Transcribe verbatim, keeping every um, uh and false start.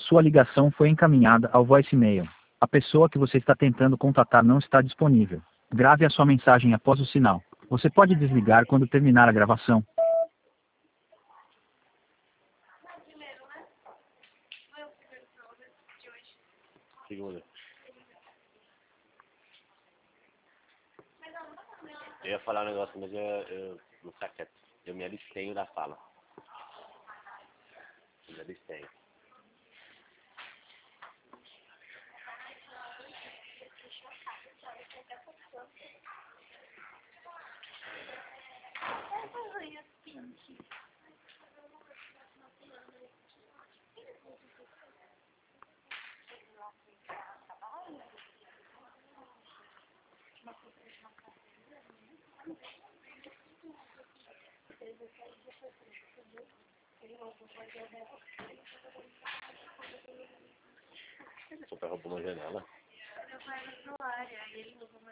Sua ligação foi encaminhada ao voicemail. A pessoa que você está tentando contatar não está disponível. Grave a sua mensagem após o sinal. Você pode desligar quando terminar a gravação. Segunda. Eu ia falar um negócio, mas eu, eu não ficar quieto. Eu me abstenho da fala. Eu me abstenho. Super roubou uma janela.